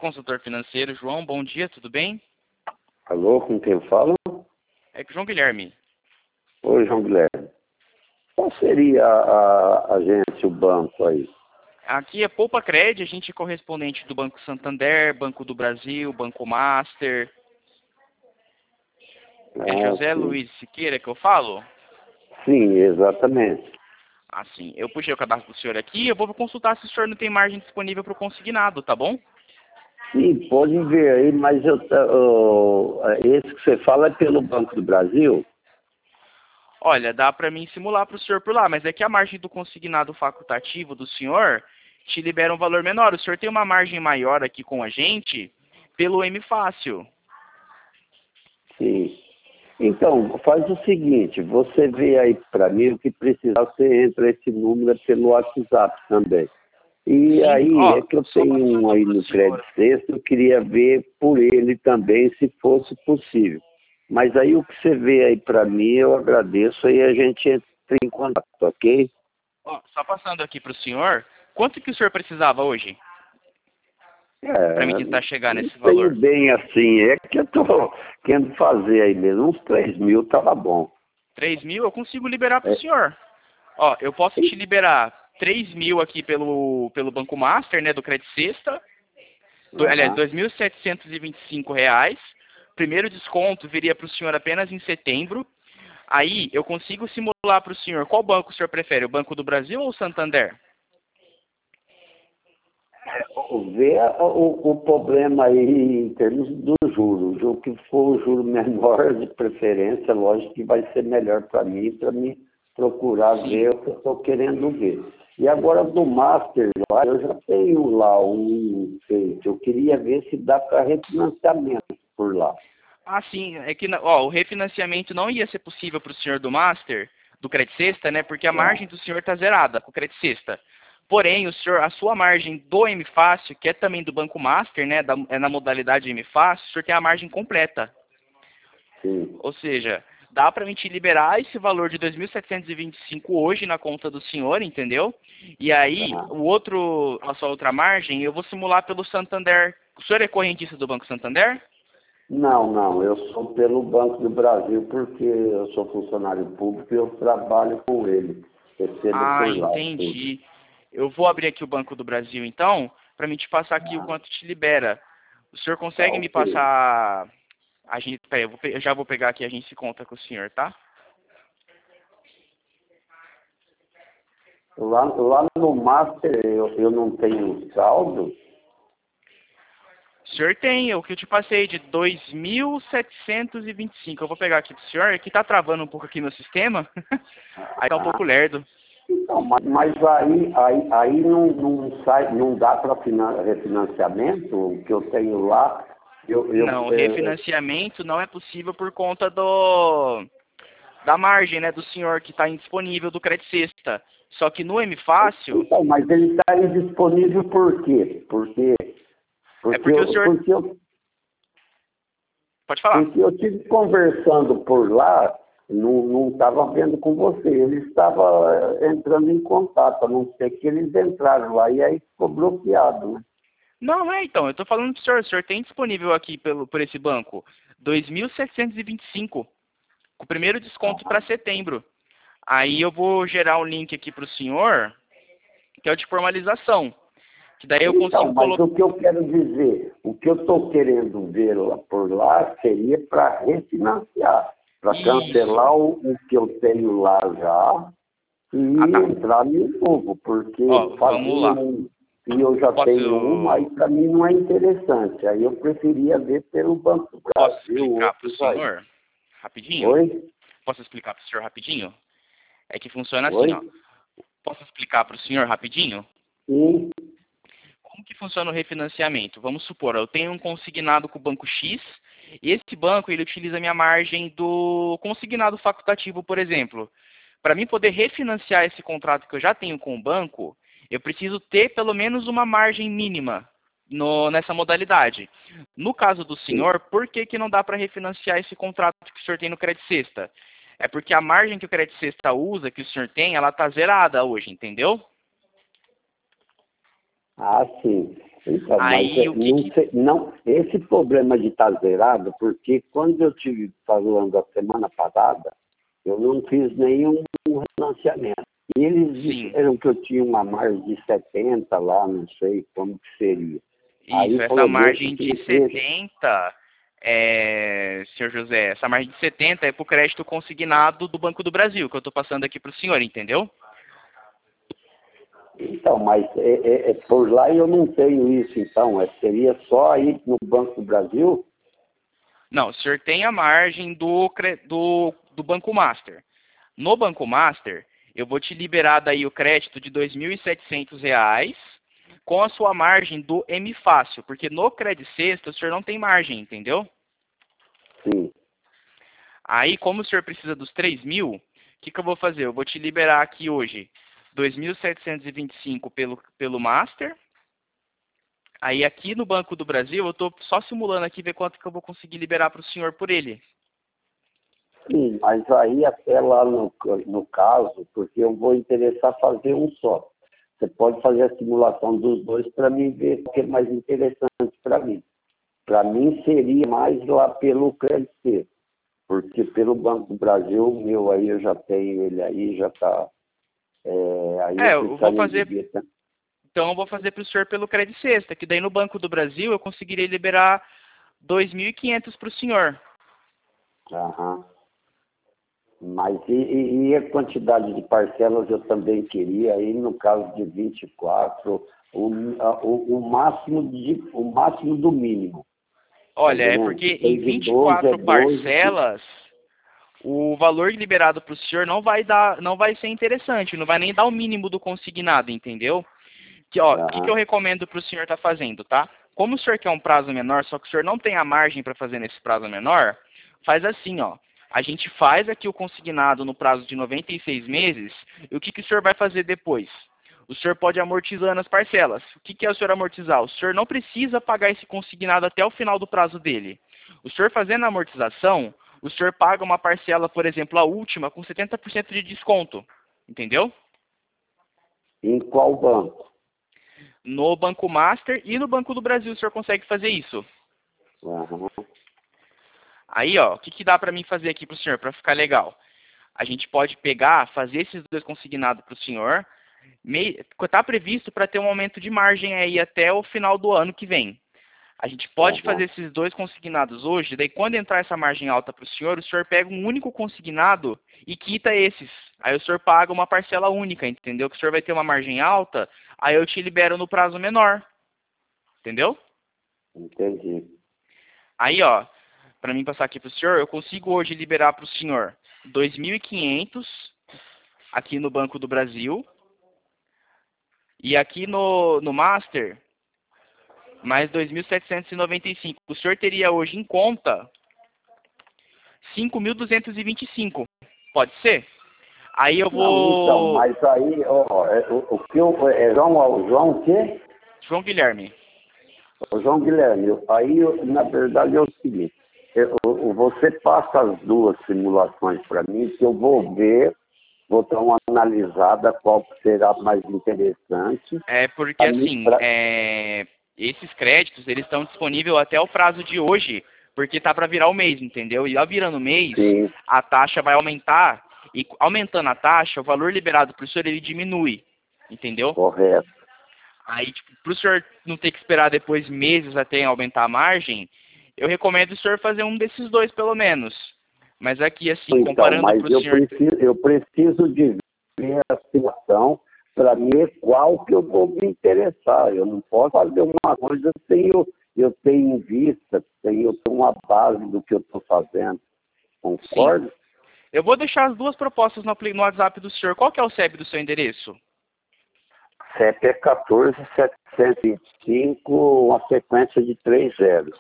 Consultor financeiro, João, bom dia, tudo bem? Alô, com quem eu falo? É que João Guilherme. Oi, João Guilherme. Qual seria a agência, o banco aí? Aqui é Poupa Cred, a gente é correspondente do Banco Santander, Banco do Brasil, Banco Master. É José Sim. Luiz Siqueira que eu falo? Sim, exatamente. Assim, eu puxei o cadastro do senhor aqui, eu vou consultar se o senhor não tem margem disponível para o consignado, tá bom? Sim, pode ver aí, mas esse que você fala é pelo Banco do Brasil? Olha, dá para mim simular para o senhor por lá, mas é que a margem do consignado facultativo do senhor te libera um valor menor. O senhor tem uma margem maior aqui com a gente pelo M Fácil. Sim. Então, faz o seguinte, você vê aí para mim o que precisar, você entra esse número pelo WhatsApp também. E Sim, aí, é ó, que eu só tenho um passando aí para o no Crédito senhor. Sexto, eu queria ver por ele também, se fosse possível. Mas aí o que você vê aí para mim, eu agradeço, aí a gente entra em contato, ok? Ó, só passando aqui para o senhor, quanto que o senhor precisava hoje para me É, tentar chegar não nesse tenho valor? bem assim, é que eu tô querendo fazer aí mesmo, uns 3.000 tava bom. 3.000 eu consigo liberar para o É, senhor. Ó, eu posso te liberar 3.000 aqui pelo Banco Master, né, do Credit Sexta. Aliás, aham. R$ 2.725. Primeiro desconto viria para o senhor apenas em setembro. Aí eu consigo simular para o senhor. Qual banco o senhor prefere? O Banco do Brasil ou o Santander? Ver o problema aí em termos do juro. O que for o juro menor, de preferência, lógico que vai ser melhor para mim procurar Sim. ver o que eu estou querendo ver. E agora do Master, lá, eu já tenho lá um feito. Eu queria ver se dá para refinanciamento por lá. Ah, sim. É que ó, o refinanciamento não ia ser possível para o senhor do Master, do Credit Sexta, né? Porque a Tá. margem do senhor está zerada com o Credit Sexta. Porém, o senhor, a sua margem do M Fácil, que é também do Banco Master, né? É na modalidade M Fácil, o senhor tem a margem completa. Sim. Ou seja, dá para a gente liberar esse valor de 2.725 hoje na conta do senhor, entendeu? E aí, Tá. a sua outra margem, eu vou simular pelo Santander. O senhor é correntista do Banco Santander? Não, não, eu sou pelo Banco do Brasil porque eu sou funcionário público e eu trabalho com ele. Recebo Ah, por lá tudo. entendi. Eu vou abrir aqui o Banco do Brasil, então, para me te passar aqui o Tá, quanto te libera. O senhor tá consegue me ok. passar a gente, peraí, eu já vou pegar aqui, a gente se conta com o senhor, tá? Lá no Master eu não tenho saldo. O senhor tem o que eu te passei de 2.725. Eu vou pegar aqui pro senhor, que tá travando um pouco aqui no sistema. Aí tá um pouco Ah, lerdo. então, mas aí não sai, não dá para refinanciamento, o que eu tenho lá, Não, refinanciamento não é possível por conta da margem, né, do senhor que está indisponível do Credit Sexta. Só que no M Fácil, então, mas ele está indisponível por quê? é porque o senhor... Porque eu Pode falar. Porque eu tive conversando por lá, não estava vendo com você, ele estava entrando em contato, a não ser que eles entraram lá e aí ficou bloqueado, né? Não, então, eu tô falando pro senhor, o senhor tem disponível aqui por esse banco 2.725, com o primeiro desconto para setembro. Aí eu vou gerar um link aqui pro senhor, que é o de formalização, que daí eu consigo Então, mas colocar... o que eu quero dizer, o que eu estou querendo ver lá por lá seria para refinanciar, para Isso. cancelar o que eu tenho lá já e Ah, tá. entrar em novo, porque Ó, vamos fazer lá. um, e eu já tenho um, aí Posso, para mim não é interessante. Aí eu preferia ver pelo Banco do posso Brasil, explicar pro outros aí. senhor rapidinho? Oi? Posso explicar pro senhor rapidinho? É que funciona assim, ó. Oi? Posso explicar pro senhor rapidinho? Sim. Como que funciona o refinanciamento? Vamos supor, eu tenho um consignado com o banco X, e esse banco ele utiliza a minha margem do consignado facultativo, por exemplo. Para mim poder refinanciar esse contrato que eu já tenho com o banco, eu preciso ter pelo menos uma margem mínima nessa modalidade. No caso do Sim. senhor, por que não dá para refinanciar esse contrato que o senhor tem no Credit Sexta? É porque a margem que o Credit Sexta usa, que o senhor tem, ela está zerada hoje, entendeu? Ah, sim. Então, mas Aí o que não, não, esse problema de estar zerado, porque quando eu tive falando a semana passada, eu não fiz nenhum financiamento. E eles sim, disseram que eu tinha uma margem de 70 lá, não sei como que seria. isso, Aí essa falou, margem deixa, de 70, senhor José, essa margem de 70 é para o crédito consignado do Banco do Brasil, que eu estou passando aqui para o senhor, entendeu? então, mas por lá eu não tenho isso, então. Seria só aí no Banco do Brasil? Não, o senhor tem a margem do Banco Master. No Banco Master, eu vou te liberar daí o crédito de R$ 2.700 com a sua margem do M Fácil, porque no Credit Sexta o senhor não tem margem, entendeu? Sim. Aí, como o senhor precisa dos 3.000, o que eu vou fazer? Eu vou te liberar aqui hoje 2.725 pelo Master. Aí aqui no Banco do Brasil, eu estou só simulando aqui ver quanto que eu vou conseguir liberar para o senhor por ele. Sim, mas aí até lá no caso, porque eu vou interessar fazer um só. Você pode fazer a simulação dos dois para mim ver o que é mais interessante para mim. Para mim seria mais lá pelo Credit, porque pelo Banco do Brasil, o meu aí eu já tenho ele aí, já está. Aí eu Eu vou precisaria de fazer, ver. então eu vou fazer para o senhor pelo Credit Sexta, que daí no Banco do Brasil eu conseguiria liberar 2.500 para o senhor. Aham. Mas e a quantidade de parcelas eu também queria, aí no caso de 24, o máximo do mínimo. Tá Olha, é entendendo? porque em Tem de 12 é 24 12. parcelas, o valor liberado para o senhor não vai ser interessante, não vai nem dar o mínimo do consignado, entendeu? O que Aham. eu recomendo para o senhor estar fazendo, tá? Como o senhor quer um prazo menor, só que o senhor não tem a margem para fazer nesse prazo menor, faz assim, ó. A gente faz aqui o consignado no prazo de 96 meses, e o que o senhor vai fazer depois? O senhor pode ir amortizando as parcelas. O que é o senhor amortizar? O senhor não precisa pagar esse consignado até o final do prazo dele. O senhor fazendo a amortização, o senhor paga uma parcela, por exemplo, a última, com 70% de desconto. Entendeu? Em qual banco? No Banco Master e no Banco do Brasil o senhor consegue fazer isso. Aham. Aí, ó, o que dá para mim fazer aqui para o senhor, para ficar legal? A gente pode pegar, fazer esses dois consignados para o senhor. Está previsto para ter um aumento de margem aí até o final do ano que vem. A gente pode Aham. fazer esses dois consignados hoje, daí quando entrar essa margem alta para o senhor pega um único consignado e quita esses. Aí o senhor paga uma parcela única, entendeu? Que o senhor vai ter uma margem alta, aí eu te libero no prazo menor. Entendeu? Entendi. Aí, ó, para mim passar aqui para o senhor, eu consigo hoje liberar para o senhor 2.500 aqui no Banco do Brasil e aqui no Master mais 2.795. O senhor teria hoje em conta 5.225. Pode ser? Aí eu Não, então, vou... mas aí, ó, o que eu, João o quê? João Guilherme. Ô, João Guilherme, aí, na verdade, é o seguinte, você passa as duas simulações para mim, que eu vou ver, vou dar uma analisada qual que será mais interessante. É porque Pra mim, assim, esses créditos eles estão disponíveis até o prazo de hoje, porque tá para virar o mês, entendeu? E ao virando o mês, sim, a taxa vai aumentar e aumentando a taxa, o valor liberado para o senhor ele diminui, entendeu? correto. Aí, tipo, para o senhor não ter que esperar depois meses até aumentar a margem, eu recomendo o senhor fazer um desses dois pelo menos. Mas aqui, assim, Então, comparando mas para o senhor... eu preciso de ver a situação para ver qual que eu vou me interessar. Eu não posso fazer uma coisa sem eu ter em vista, sem eu ter uma base do que eu estou fazendo. Sim. Concorda? Eu vou deixar as duas propostas no WhatsApp do senhor. Qual que é o CEP do seu endereço? CEP é 14.725, uma sequência de 3 zeros.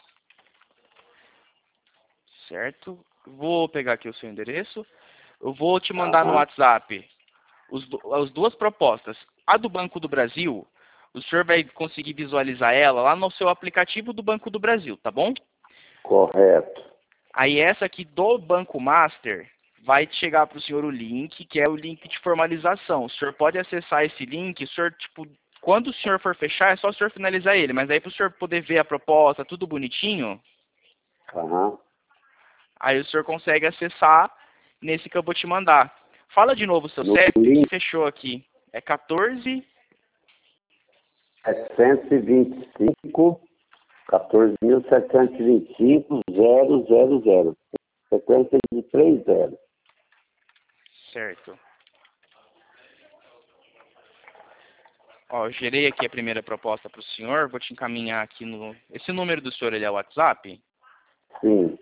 Certo. Vou pegar aqui o seu endereço. Eu vou te mandar no Aham, WhatsApp as duas propostas. A do Banco do Brasil, o senhor vai conseguir visualizar ela lá no seu aplicativo do Banco do Brasil, tá bom? correto. Aí essa aqui do Banco Master vai chegar para o senhor o link, que é o link de formalização. O senhor pode acessar esse link, o senhor, tipo, Quando o senhor for fechar, é só o senhor finalizar ele. Mas aí para o senhor poder ver a proposta, tudo bonitinho, Aham. aí o senhor consegue acessar nesse que eu vou te mandar. Fala de novo o seu No CEP, link que fechou aqui. É 14... 725, 14.725, 000. Sequência de 3 zeros. Certo. Ó, eu gerei aqui a primeira proposta para o senhor. Vou te encaminhar aqui no... Esse número do senhor, ele é o WhatsApp? Sim,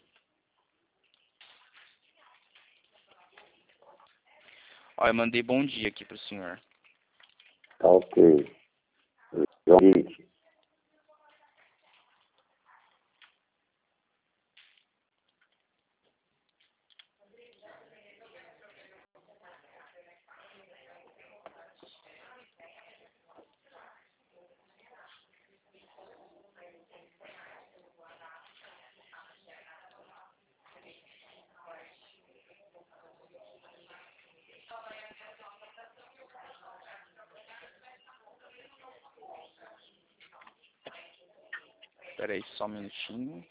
Ó, eu mandei bom dia aqui para o senhor. tá ok. João Henrique. Espera aí só um minutinho.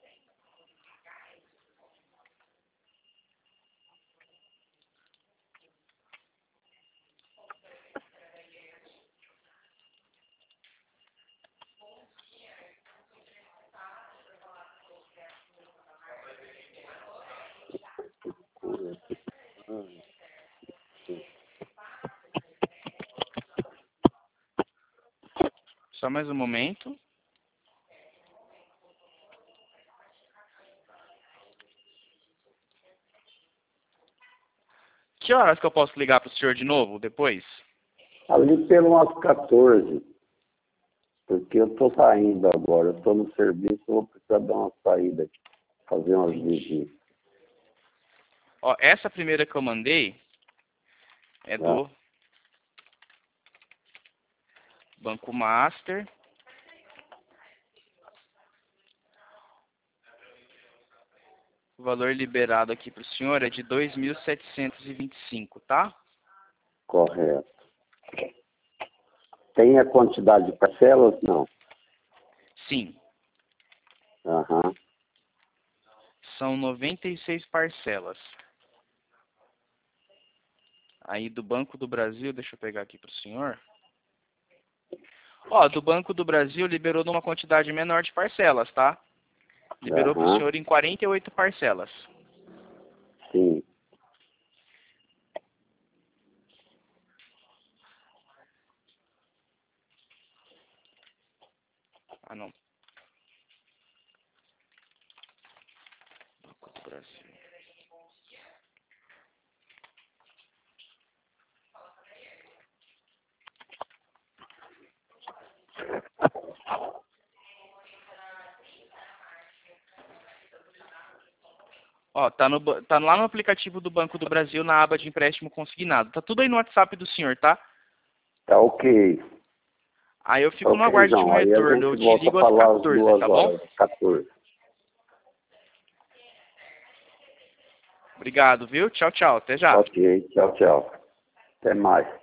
Só mais um momento. Que horas que eu posso ligar para o senhor de novo, depois? Ali pelas 14, porque eu tô saindo agora, eu tô no serviço, eu vou precisar dar uma saída aqui, fazer umas visitas. Ó, essa primeira que eu mandei é Tá? do Banco Master. O valor liberado aqui para o senhor é de 2.725, tá? Correto. Tem a quantidade de parcelas? Não. Sim. Aham. São 96 parcelas. Aí do Banco do Brasil, deixa eu pegar aqui para o senhor. Ó, do Banco do Brasil liberou numa quantidade menor de parcelas, tá? Liberou para o Aham. senhor em 48 parcelas. Sim. Ah, não. Banco do Brasil. Ó, tá lá no aplicativo do Banco do Brasil, na aba de empréstimo consignado. Tá tudo aí no WhatsApp do senhor, tá? Tá ok. Aí eu Tá fico no ok, aguardo de um João. Aí a retorno. gente Eu te volta a ligo às falar às 14, 2 tá bom? horas, 14. Obrigado, viu? Tchau, tchau. Até já. Ok, tchau, tchau. Até mais.